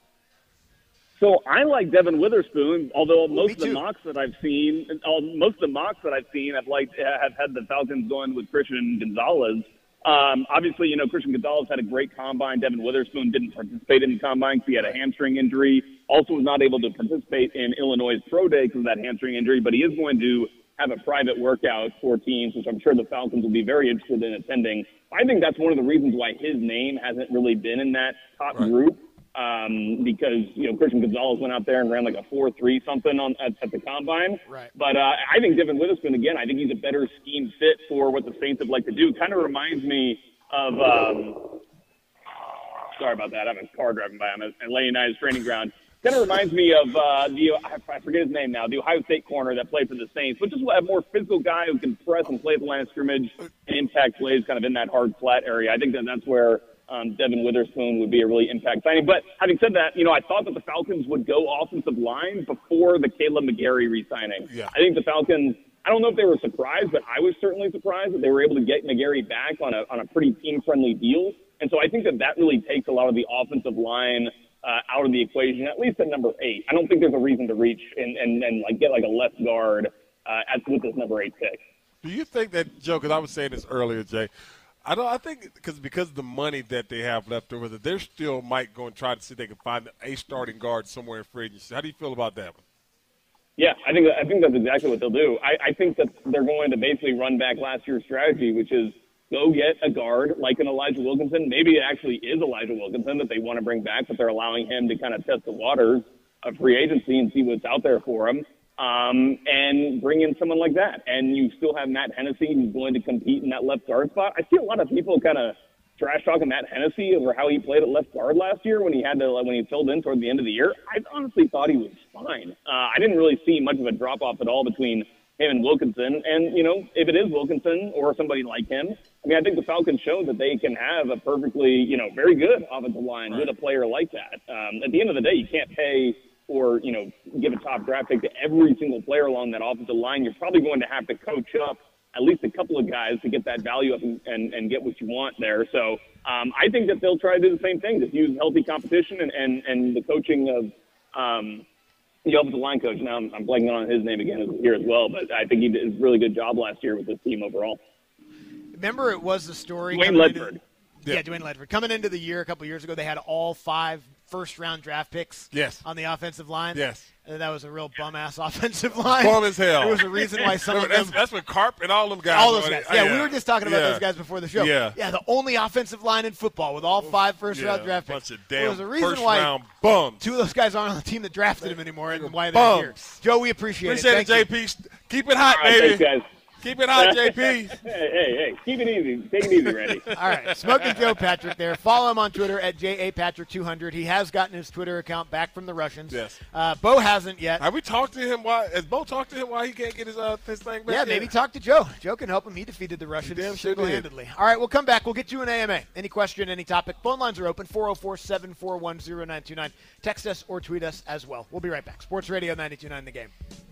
So I like Devin Witherspoon, although most of the
too.
mocks that I've seen, most of the mocks that I've seen, I've liked have had the Falcons going with Christian Gonzalez. Um, obviously, you know, Christian Gonzalez had a great combine. Devin Witherspoon didn't participate in the combine because he had a hamstring injury. Also was not able to participate in Illinois' pro day because of that hamstring injury, but he is going to have a private workout for teams, which I'm sure the Falcons will be very interested in attending. I think that's one of the reasons why his name hasn't really been in that top right. group. Um, because, you know, Christian Gonzalez went out there and ran like a four three something on at, at the combine.
Right.
But uh, I think Devin Witherspoon, again, I think he's a better scheme fit for what the Saints would like to do. Kind of reminds me of um, – sorry about that. I have a car driving by. I'm at Atlanta United's training ground. Kind of reminds me of uh, the – I forget his name now, the Ohio State corner that played for the Saints, but just a more physical guy who can press and play at the line of scrimmage and impact plays kind of in that hard, flat area. I think that that's where – Um, Devin Witherspoon would be a really impact signing. But having said that, you know, I thought that the Falcons would go offensive line before the Caleb McGarry re-signing.
Yeah.
I think the Falcons, I don't know if they were surprised, but I was certainly surprised that they were able to get McGarry back on a on a pretty team-friendly deal. And so I think that that really takes a lot of the offensive line uh, out of the equation, at least at number eight. I don't think there's a reason to reach and, and, and like get like a left guard uh, at, with this number eight pick.
Do you think that, Joe, because I was saying this earlier, Jay, I don't. I think because because of the money that they have left over, that they still might go and try to see if they can find a starting guard somewhere in free agency. How do you feel about that one?
Yeah, I think I think that's exactly what they'll do. I, I think that they're going to basically run back last year's strategy, which is go get a guard like an Elijah Wilkinson. Maybe it actually is Elijah Wilkinson that they want to bring back, but they're allowing him to kind of test the waters of free agency and see what's out there for him. Um, and bring in someone like that. And you still have Matt Hennessy who's going to compete in that left guard spot. I see a lot of people kind of trash talking Matt Hennessy over how he played at left guard last year when he had to, when he filled in toward the end of the year. I honestly thought he was fine. Uh, I didn't really see much of a drop off at all between him and Wilkinson. And, you know, if it is Wilkinson or somebody like him, I mean, I think the Falcons showed that they can have a perfectly, you know, very good offensive line right. with a player like that. Um, at the end of the day, you can't pay or, you know, give a top draft pick to every single player along that offensive line. You're probably going to have to coach up at least a couple of guys to get that value up and, and, and get what you want there. So um, I think that they'll try to do the same thing, just use healthy competition and, and, and the coaching of um, the offensive line coach. Now I'm, I'm blanking on his name again here as well, but I think he did a really good job last year with this team overall.
Remember it was the story.
Dwayne Ledford.
Into, yeah. yeah, Dwayne Ledford. Coming into the year a couple years ago, they had all five first-round draft picks
yes.
on the offensive line.
Yes.
And that was a real bum-ass offensive line.
Bum as hell.
There was a reason why some of them.
That's, that's what Carp and all them guys.
All those guys. Yeah,
yeah,
we were just talking about
yeah.
those guys before the show.
Yeah.
Yeah, the only offensive line in football with all five first-round
yeah,
draft picks.
Bunch of damn
well, there's a reason
first-round
why
bums.
Two of those guys aren't on the team that drafted him anymore and why they're
bums.
here. Joe, we appreciate,
appreciate
it.
Appreciate it, J P. Keep it hot,
all right,
baby.
Thanks, guys.
Keep it hot, J P.
hey, hey, hey, keep it easy. Take it easy, Randy.
All right, Smoking Joe Patrick there. Follow him on Twitter at J A Patrick two hundred. He has gotten his Twitter account back from the Russians.
Yes.
Uh, Bo hasn't yet.
Have we talked to him? Why has Bo talked to him why he can't get his uh, his thing back?
Yeah,
in?
maybe talk to Joe. Joe can help him. He defeated the Russians
damn sure
single-handedly. All right, we'll come back. We'll get you an A M A. Any question, any topic. Phone lines are open, four oh four, seven four one, oh nine two nine. Text us or tweet us as well. We'll be right back. Sports Radio ninety-two point nine The Game.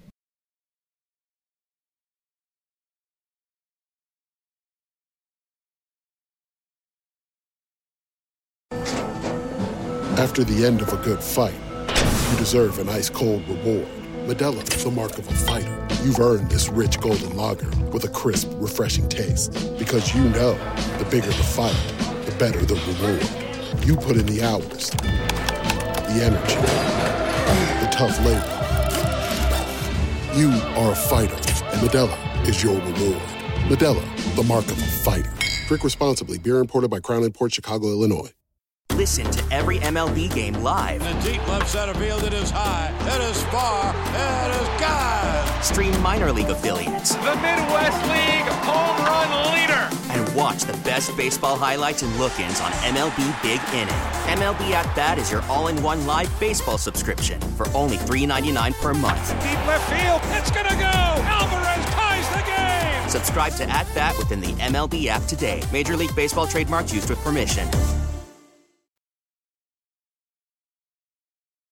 After the end of a good fight, you deserve an ice-cold reward. Modelo is the mark of a fighter. You've earned this rich golden lager with a crisp, refreshing taste. Because you know, the bigger the fight, the better the reward. You put in the hours, the energy, the tough labor. You are a fighter, and Modelo is your reward. Modelo, the mark of a fighter. Drink responsibly. Beer imported by Crown Imports, Chicago, Illinois.
Listen to every M L B game live.
In the deep left center field, it is high, it is far, it is gone.
Stream minor league affiliates.
The Midwest League home run leader.
And watch the best baseball highlights and look-ins on M L B Big Inning. M L B At Bat is your all-in-one live baseball subscription for only three dollars and ninety-nine cents per month.
Deep left field, it's gonna go. Alvarez ties the game.
Subscribe to At Bat within the M L B app today. Major League Baseball trademarks used with permission.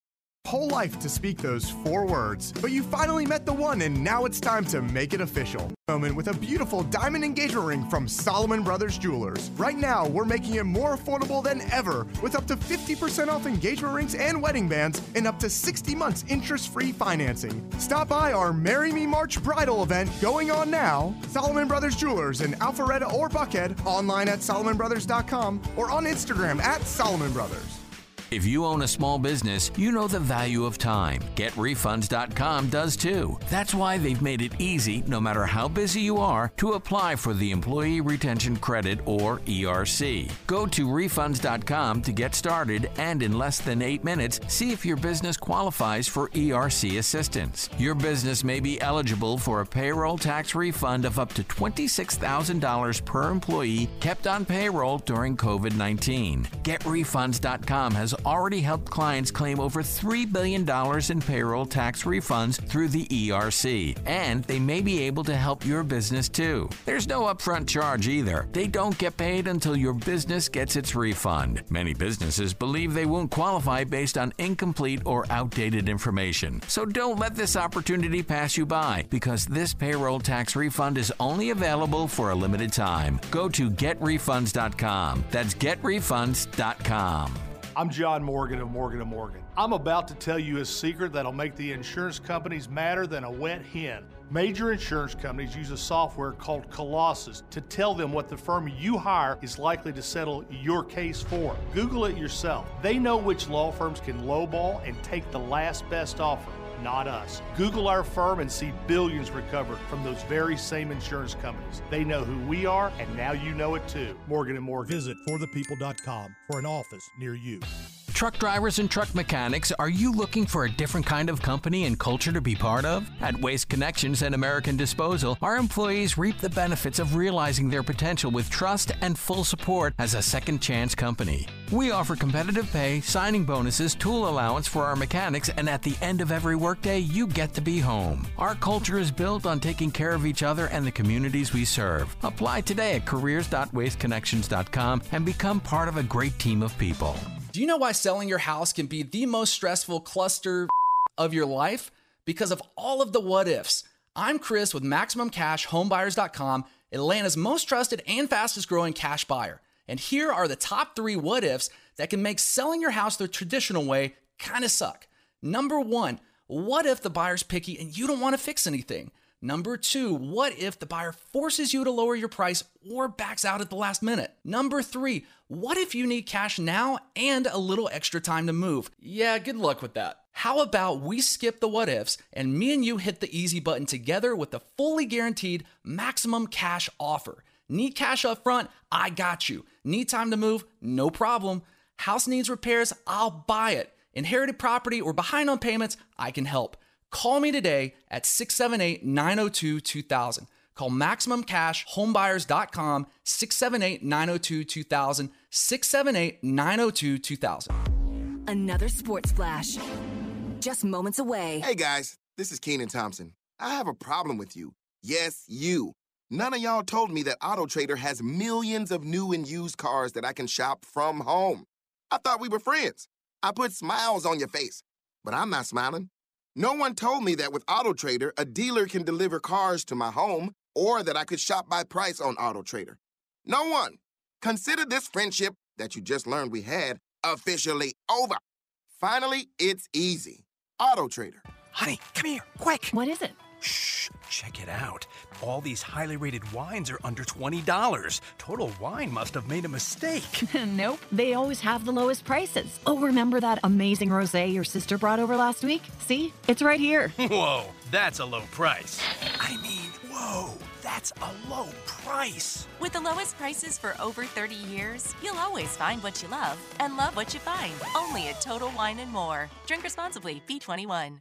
Whole life to speak those four words, but you finally met the one, and now it's time to make it official. Moment with a beautiful diamond engagement ring from Solomon Brothers Jewelers. Right now, we're making it more affordable than ever with up to fifty percent off engagement rings and wedding bands and up to sixty months interest-free financing. Stop by our Marry Me March bridal event going on now. Solomon Brothers Jewelers in Alpharetta or Buckhead, online at solomon brothers dot com or on Instagram at Solomon Brothers.
If you own a small business, you know the value of time. Get refunds dot com does too. That's why they've made it easy, no matter how busy you are, to apply for the Employee Retention Credit, or E R C. Go to refunds dot com to get started, and in less than eight minutes, see if your business qualifies for E R C assistance. Your business may be eligible for a payroll tax refund of up to twenty-six thousand dollars per employee kept on payroll during covid nineteen. Get refunds dot com has already helped clients claim over three billion dollars in payroll tax refunds through the E R C, and they may be able to help your business too. There's no upfront charge either. They don't get paid until your business gets its refund. Many businesses believe they won't qualify based on incomplete or outdated information. So don't let this opportunity pass you by, because this payroll tax refund is only available for a limited time. Go to get refunds dot com. That's get refunds dot com.
I'm John Morgan of Morgan and Morgan. I'm about to tell you a secret that'll make the insurance companies madder than a wet hen. Major insurance companies use a software called Colossus to tell them what the firm you hire is likely to settle your case for. Google it yourself. They know which law firms can lowball and take the last best offer. Not us. Google our firm and see billions recovered from those very same insurance companies. They know who we are, and now you know it too. Morgan and Morgan.
Visit for the people dot com for an office near you.
Truck drivers and truck mechanics, are you looking for a different kind of company and culture to be part of? At Waste Connections and American Disposal, our employees reap the benefits of realizing their potential with trust and full support as a second chance company. We offer competitive pay, signing bonuses, tool allowance for our mechanics, and at the end of every workday, you get to be home. Our culture is built on taking care of each other and the communities we serve. Apply today at careers dot waste connections dot com and become part of a great team of people.
Do you know why selling your house can be the most stressful cluster of your life? Because of all of the what ifs. I'm Chris with Maximum Cash Home Buyers dot com, Atlanta's most trusted and fastest growing cash buyer. And here are the top three what ifs that can make selling your house the traditional way kind of suck. Number one, what if the buyer's picky and you don't want to fix anything? Number two, what if the buyer forces you to lower your price or backs out at the last minute? Number three, what if you need cash now and a little extra time to move? Yeah, good luck with that. How about we skip the what ifs and me and you hit the easy button together with the fully guaranteed maximum cash offer. Need cash up front? I got you. Need time to move? No problem. House needs repairs? I'll buy it. Inherited property or behind on payments? I can help. Call me today at six seven eight, nine oh two, two thousand. Call Maximum Cash Home Buyers dot com, six seven eight, nine oh two, two thousand, six seven eight, nine oh two, two thousand.
Another sports flash. Just moments away.
Hey guys, this is Keenan Thompson. I have a problem with you. Yes, you. None of y'all told me that AutoTrader has millions of new and used cars that I can shop from home. I thought we were friends. I put smiles on your face, but I'm not smiling. No one told me that with AutoTrader, a dealer can deliver cars to my home or that I could shop by price on AutoTrader. No one. Consider this friendship that you just learned we had officially over. Finally, it's easy. AutoTrader.
Honey, come here, quick.
What is it?
Shh, check it out. All these highly rated wines are under twenty dollars. Total Wine must have made a mistake.
Nope, they always have the lowest prices. Oh, remember that amazing rosé your sister brought over last week? See, it's right here.
Whoa, that's a low price. I mean, whoa, that's a low price.
With the lowest prices for over thirty years, you'll always find what you love and love what you find. Only at Total Wine and More. Drink responsibly. B twenty-one.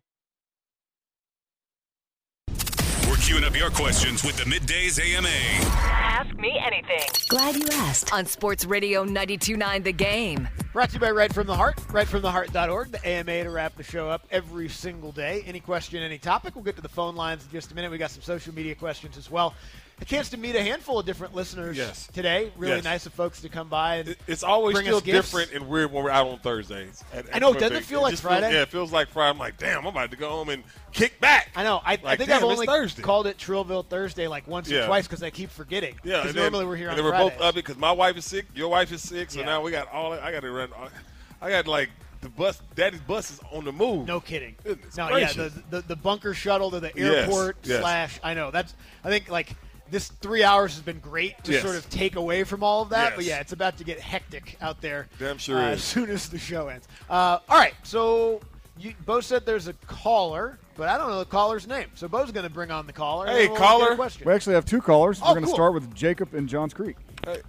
We're queuing up your questions with the Middays A M A.
Ask me anything.
Glad you asked on Sports Radio ninety-two point nine The Game.
Brought to you by Right From the Heart, right from the heart dot org, the A M A to wrap the show up every single day. Any question, any topic. We'll get to the phone lines in just a minute. We got some social media questions as well. A chance to meet a handful of different listeners
yes.
today. Really
yes.
nice of folks to come by. And
it's always
bring
still
us gifts.
different and weird when we're out on Thursdays. At, at
I know. Doesn't it feel
it
like Friday?
Feels, yeah, it feels like Friday. I'm like, damn, I'm about to go home and kick back.
I know. I,
like,
I think
damn,
I've only
Thursday.
called it Trillville Thursday like once
yeah.
or twice because I keep forgetting.
Yeah,
because
and
normally
then,
we're here
and
on
then we're
Fridays.
both up because my wife is sick, your wife is sick, so
yeah.
now we got all. I got to run. I got like the bus. Daddy's bus is on the move.
No kidding.
Goodness
no,
gracious.
yeah, the, the the bunker shuttle to the airport
yes, yes.
slash. I know that's. I think like. This three hours has been great to
yes.
sort of take away from all of that.
Yes.
But, yeah, it's about to get hectic out there.
Damn sure
uh,
is.
As soon as the show ends. Uh, all right, so you both said there's a caller, but I don't know the caller's name. So Bo's going to bring on the caller.
Hey,
we'll
caller.
Question.
We actually have two callers.
Oh,
We're going to
cool.
start with Jacob in Johns Creek.
Hey,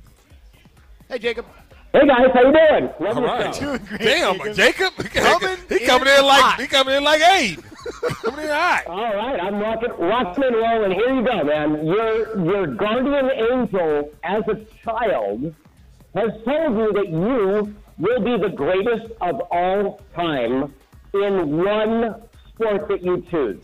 hey Jacob.
Hey guys, how you doing?
All right.
Doing great,
Damn,
Jacob.
Jacob.
Coming
he coming in,
in
like
hot.
he coming in like Abe. coming in hot.
All right, I'm rocking, rocking and rolling. Here you go, man. Your your guardian angel, as a child, has told you that you will be the greatest of all time in one sport that you choose.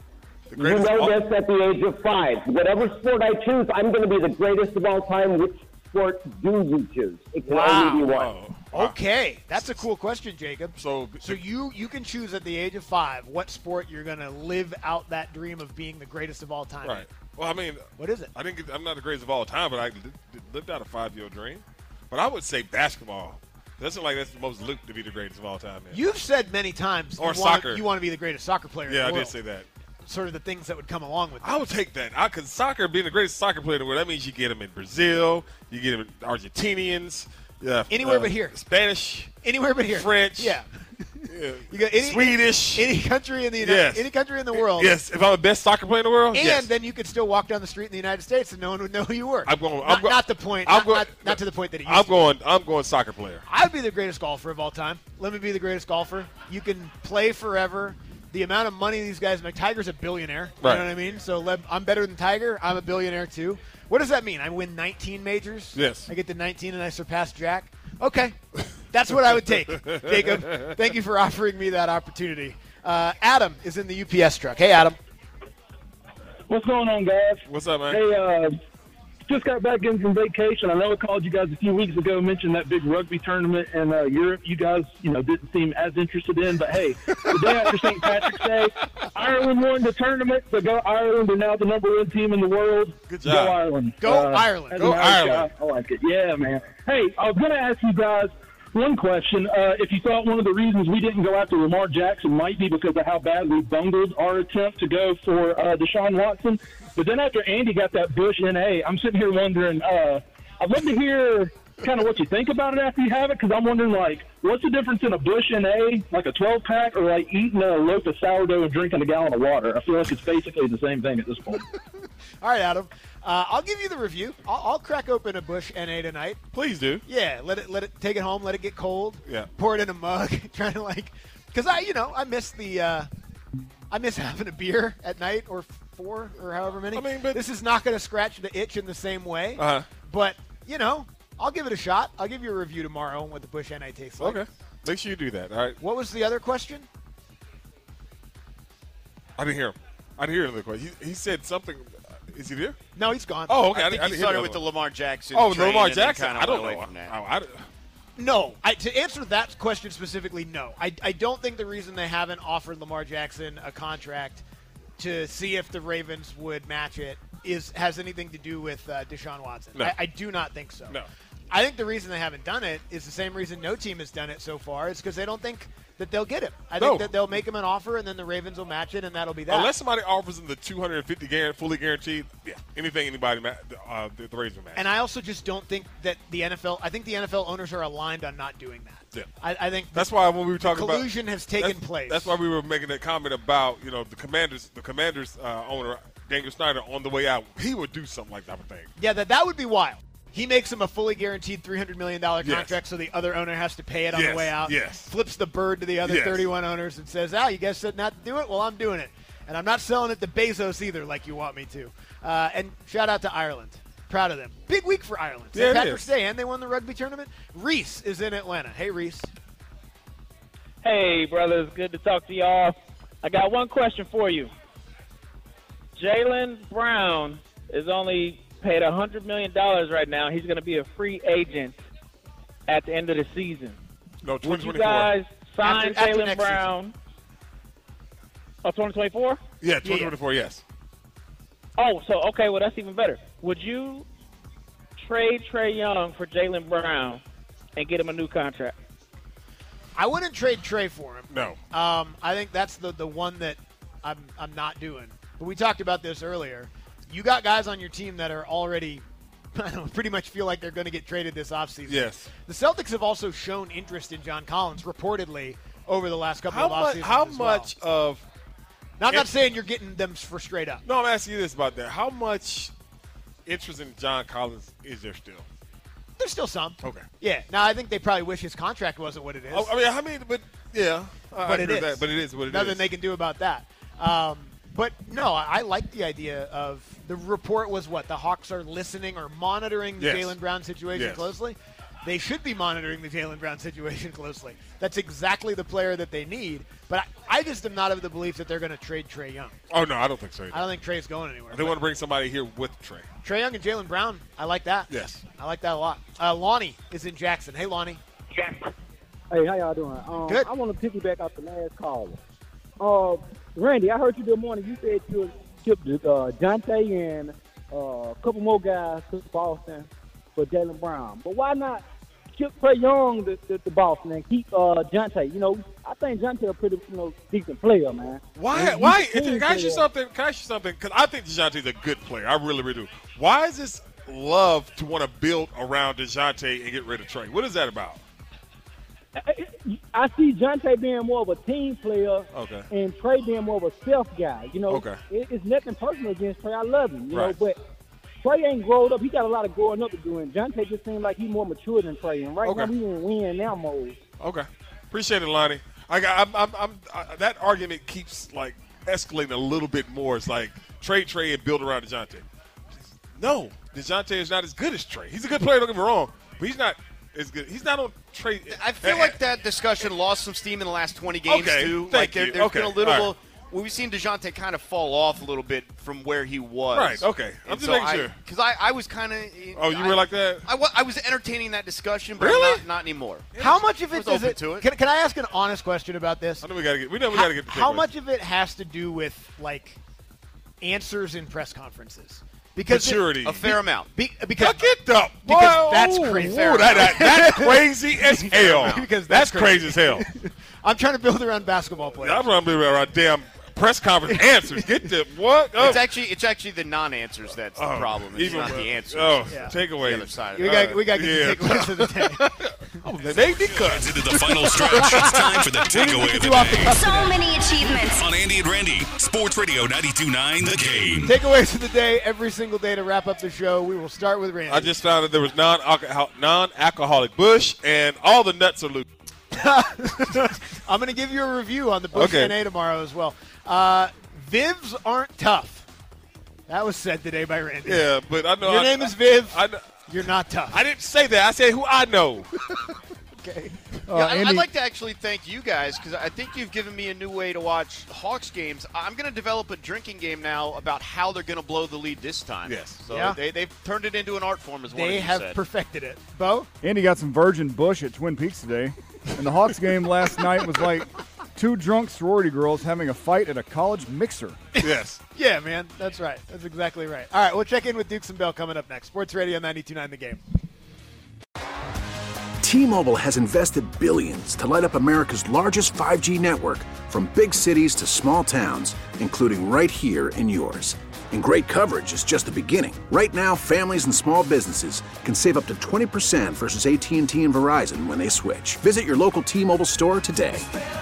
You know
all-
this at the age of five. Whatever sport I choose, I'm going to be the greatest of all time. Which sport do you choose? It can
Wow.
only be one.
Oh.
Okay, that's a cool question, Jacob.
So,
so you you can choose at the age of five what sport you're going to live out that dream of being the greatest of all time.
Right. Well, I mean,
what is it?
I didn't get, I'm not the greatest of all time, but I li- lived out a five-year dream. But I would say basketball. Doesn't like that's the most looked to be the greatest of all time. Man.
You've said many times
Or
you
soccer.
Want, you want to be the greatest soccer player.
Yeah,
in the
I
world.
did say that.
Sort of the things that would come along with that.
I would take that. Because soccer, being the greatest soccer player in the world, that means you get them in Brazil, you get them in Argentinians, yeah,
Anywhere
uh,
but here.
Spanish.
Anywhere but here.
French.
Yeah.
yeah.
You got any,
Swedish.
Any country in the United,
yes.
any country in the world.
Yes. If I'm the best soccer player in the world.
And
yes.
then you could still walk down the street in the United States and no one would know who you were.
I'm going.
Not,
I'm go,
not the point.
I'm
Not,
going,
not, not to the point that he used
I'm
to.
going. I'm going soccer player.
I'd be the greatest golfer of all time. Let me be the greatest golfer. You can play forever. The amount of money these guys make. Tiger's a billionaire. You
right.
know what I mean? So let, I'm better than Tiger. I'm a billionaire too. What does that mean? I win nineteen majors?
Yes.
I get to nineteen and I surpass Jack? Okay. That's what I would take, Jacob. Thank you for offering me that opportunity. Uh, Adam is in the U P S truck. Hey, Adam.
What's going on, guys?
What's up, man?
Hey, uh, just got back in from vacation. I know I called you guys a few weeks ago, mentioned that big rugby tournament in uh, Europe. You guys, you know, didn't seem as interested in. But hey, the day after Saint Patrick's Day, Ireland won the tournament. So go Ireland! Are now the number one team in the world.
Good
Go
job.
Ireland!
Go
uh,
Ireland!
Go
Ireland!
I like it. Yeah, man. Hey, I was going to ask you guys one question. Uh, if you thought one of the reasons we didn't go after Lamar Jackson might be because of how bad we bungled our attempt to go for uh, Deshaun Watson. But then after Andy got that Bush N A, I'm sitting here wondering, uh, I'd love to hear kind of what you think about it after you have it, because I'm wondering, like, what's the difference in a Bush N A, like a twelve-pack, or like eating a loaf of sourdough and drinking a gallon of water? I feel like it's basically the same thing at this point.
All right, Adam. Uh, I'll give you the review. I'll, I'll crack open a Bush N A tonight.
Please do.
Yeah, let it let it take it home. Let it get cold.
Yeah.
Pour it in a mug. Trying to like, because I you know I miss the uh, I miss having a beer at night or four or however many.
I mean, but
this is not going to scratch the itch in the same way.
Uh-huh.
But you know, I'll give it a shot. I'll give you a review tomorrow on what the Bush N A tastes like.
Okay. Make sure you do that. All right.
What was the other question?
I didn't hear him. I didn't hear another question. He, he said something. Is he there?
No, he's gone.
Oh, okay.
I,
I,
think
I
he
didn't
started
hear
with the Lamar Jackson.
Oh,
train
Lamar
and then
Jackson.
kinda
I don't
went
know.
away from that.
I, I, I,
No, I, to answer that question specifically, no. I, I don't think the reason they haven't offered Lamar Jackson a contract to see if the Ravens would match it is has anything to do with uh, Deshaun Watson.
No.
I, I do not think so.
No.
I think the reason they haven't done it is the same reason no team has done it so far. It's because they don't think that they'll get him. I
No.
think that they'll make him an offer, and then the Ravens will match it, and that'll be that.
Unless somebody offers them the two hundred fifty guarantee, fully guaranteed, yeah, anything anybody, ma- uh, the, the Ravens will match.
And I also just don't think that the N F L – I think the N F L owners are aligned on not doing that.
Yeah.
I, I think
That's why when we were talking about
collusion has taken
that's,
place.
That's why we were making that comment about, you know, the Commanders, the Commanders uh, owner Daniel Snyder on the way out. He would do something like that, I would think.
Yeah, that that would be wild. He makes him a fully guaranteed three hundred million dollars
Yes.
contract, so the other owner has to pay it on
Yes,
the way out.
yes.
Flips the bird to the other
Yes.
thirty-one owners and says, "Ah, you guys said not to do it. Well, I'm doing it, and I'm not selling it to Bezos either, like you want me to." Uh, and shout out to Ireland. Proud of them. Big week for Ireland.
Yeah,
Saint
it
Patrick's
is.
Day, and they won the rugby tournament. Reese is in Atlanta. Hey, Reese.
Hey, brothers. Good to talk to y'all. I got one question for you. Jaylen Brown is only paid one hundred million dollars right now. He's going to be a free agent at the end of the season.
No,
Would you
twenty twenty-four.
guys sign
After- after
Jaylen
next
Brown? Oh, twenty twenty-four?
Yeah, twenty twenty-four, yes.
Oh, so, okay, well, that's even better. Would you trade Trae Young for Jaylen Brown and get him a new contract?
I wouldn't trade Trey for him.
No.
Um, I think that's the, the one that I'm I'm not doing. But we talked about this earlier. You got guys on your team that are already I don't know, pretty much feel like they're going to get traded this offseason.
Yes.
The Celtics have also shown interest in John Collins, reportedly, over the last couple
How
of
much?
offseasons
How
as
much
well.
of?
Now, I'm not
it-
saying you're getting them for straight up.
No, I'm asking you this about that. How much interest in John Collins is there still?
There's still some.
Okay.
Yeah. Now, I think they probably wish his contract wasn't what it is.
Oh, I mean, I mean, but yeah, I
but
agree
it
with
is.
that, but it is what it is.
Nothing they can do about that. Um, but no, I, I like the idea of the report was what the Hawks are listening or monitoring the
Yes.
Jaylen Brown situation
Yes.
closely. They should be monitoring the Jaylen Brown situation closely. That's exactly the player that they need. But I, I just am not of the belief that they're going to trade Trae Young.
Oh no, I don't think so. Either.
I don't think Trey's going anywhere.
They want to bring somebody here with Trey.
Trae Young and Jaylen Brown, I like that.
Yes.
I like that a lot. Uh, Lonnie is in Jackson. Hey, Lonnie.
Hey, how y'all doing? Um,
Good.
I want to piggyback off the last caller. Uh, Randy, I heard you this morning. You said you shipped uh, Jonte and uh, a couple more guys to Boston for Jaylen Brown. But why not ship Trae Young to, to, to Boston and keep uh, Jonte? You know, I think Jonte a pretty you know decent player, man.
Why?
And
Why?
he's a team
Can I ask you
player.
something? Can I ask you something? Because I think DeJounte's a good player. I really, really do. Why is this love to want to build around DeJounte and get rid of Trey? What is that about?
I see Jonte being more of a team player
Okay.
and Trey being more of a self guy. You know,
Okay.
it, it's nothing personal against Trey. I love him, you
Right.
know, but Trey ain't grown up. He got a lot of growing up to do, and Jonte just seems like he's more mature than Trey. And right
Okay.
now, we in win now mode.
Okay. Appreciate it, Lonnie. I got. I'm. I'm. I'm I, that argument keeps like escalating a little bit more. It's like trade Trey and build around DeJounte. No, DeJounte is not as good as Trey. He's a good player. Don't get me wrong, but he's not as good. He's not on Trey.
I feel like that discussion lost some steam in the last twenty games,
Okay,
too.
thank
Like there,
you.
there's
Okay,
been a little
all right.
well, we've seen DeJounte kind of fall off a little bit from where he was.
Right, okay. I'm
And
just
so
making
I,
sure.
Because I, I was kind of.
Oh, you were like that?
I, wa- I was entertaining that discussion, but
Really?
not, not anymore.
How much of
I
it
was
does
open
it,
to it.
Can, can I ask an honest question about this?
I know we got to get. We know we
How-
got to get. The
How
takeaways.
much of it has to do with like answers in press conferences? Because
Maturity.
it-
A
fair amount.
Be, because
Get the
because
boy,
that's
ooh,
crazy.
ooh, that, that, that's crazy as hell.
because
that's,
that's
crazy as hell.
I'm trying to build around basketball players.
I'm trying to be around damn press conference answers. Get the what? Oh.
It's actually it's actually the non-answers that's the
Oh,
problem. It's
even
not
with-
the answers.
oh,
Yeah.
takeaways.
The other side.
We got we got to get
Yeah.
the takeaways of the day.
Oh, they made me cut.
Into the final stretch. It's time for the takeaway of the day.
So many achievements.
On Andy and Randy, Sports Radio ninety-two point nine The Game.
Takeaways of the day every single day to wrap up the show. We will start with Randy.
I just found that there was non-alcohol, non-alcoholic Bush, and all the nuts are loose.
I'm going to give you a review on the Bush
Okay.
N A tomorrow as well. Uh, Vivs aren't tough. That was said today by Randy.
Yeah, but I know
Your
I-
name is Viv.
I know,
You're not tough.
I didn't say that. I said who I know.
Okay.
Uh,
Yeah, I-
Andy-
I'd like to actually thank you guys because I think you've given me a new way to watch Hawks games. I'm going to develop a drinking game now about how they're going to blow the lead this time.
Yes.
So
Yeah.
they, they've turned it into an art form, as one of
They
you
have
said.
perfected it. Bo?
Andy got some Virgin Bush at Twin Peaks today. And the Hawks game last night was like two drunk sorority girls having a fight at a college mixer.
Yes.
Yeah, man. That's right. That's exactly right. All right, we'll check in with Dukes and Bell coming up next. Sports Radio ninety-two point nine The Game.
T-Mobile has invested billions to light up America's largest five G network, from big cities to small towns, including right here in yours. And great coverage is just the beginning. Right now, families and small businesses can save up to twenty percent versus A T and T and Verizon when they switch. Visit your local T-Mobile store today.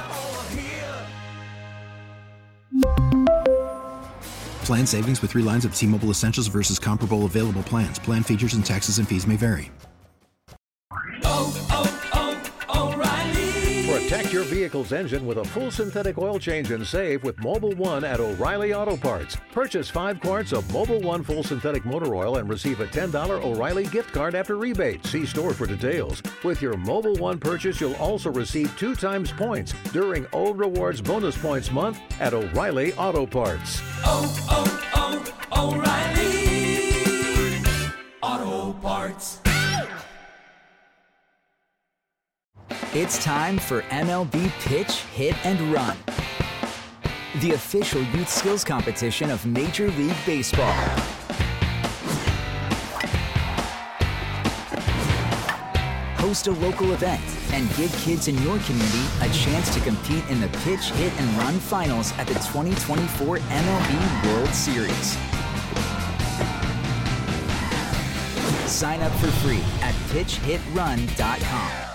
Plan savings with three lines of T-Mobile Essentials versus comparable available plans. Plan features and taxes and fees may vary.
Protect
Protect your vehicle's engine with a full synthetic oil change and save with Mobil one at O'Reilly Auto Parts. Purchase five quarts of Mobil one full synthetic motor oil and receive a ten dollars O'Reilly gift card after rebate. See store for details. With your Mobil one purchase, you'll also receive two times points during O Rewards Bonus Points Month at O'Reilly Auto Parts.
Oh, oh, oh, O'Reilly Auto Parts.
It's time for M L B Pitch, Hit, and Run, the official youth skills competition of Major League Baseball. Host a local event and give kids in your community a chance to compete in the Pitch, Hit, and Run finals at the twenty twenty-four M L B World Series. Sign up for free at pitch hit run dot com.